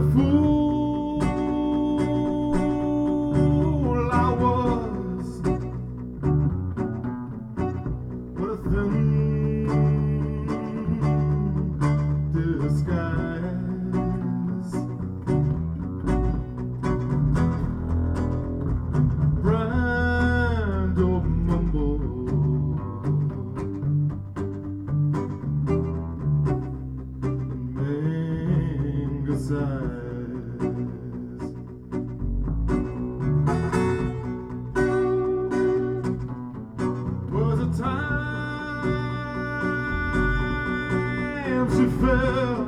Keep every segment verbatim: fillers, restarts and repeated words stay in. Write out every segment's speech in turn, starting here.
fool I was. What a thin disguise. Brando mumble. Was a time she fell,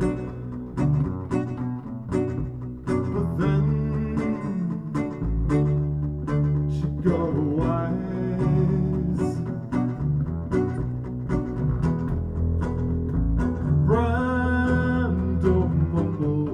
but then she got wise. Brando mumble.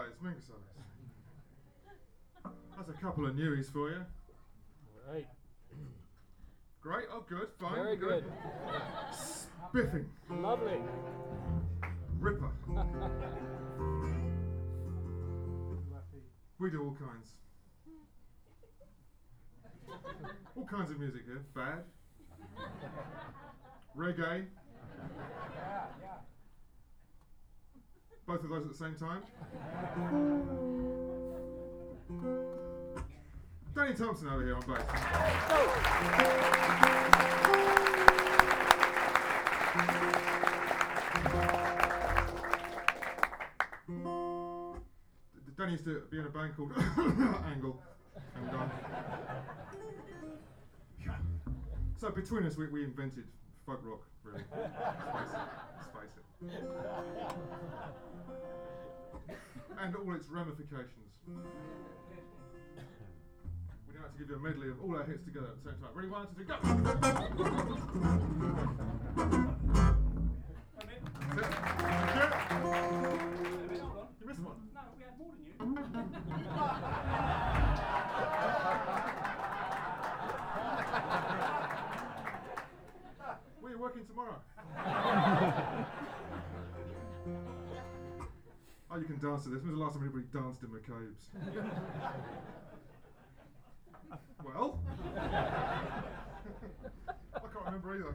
Gonzalez, Ming Gonzalez. That's a couple of newies for you. Right. Great, oh good, fine. Very good. Spiffing. Lovely. Ripper. We do all kinds. All kinds of music here. Bad. Reggae. Both of those at the same time. Danny Thompson over here on bass. Danny used to be in a band called Angle. And, um, so between us, we, we invented folk rock, really. Let's face it. Let's face it. And all its ramifications. We now have to give you a medley of all our hits together at the same time. Ready, one, two, three, go! You missed one. No, we had more than you. Where are you working tomorrow? Oh, you can dance to this. When was the last time anybody danced in McCabe's? Well? I can't remember either.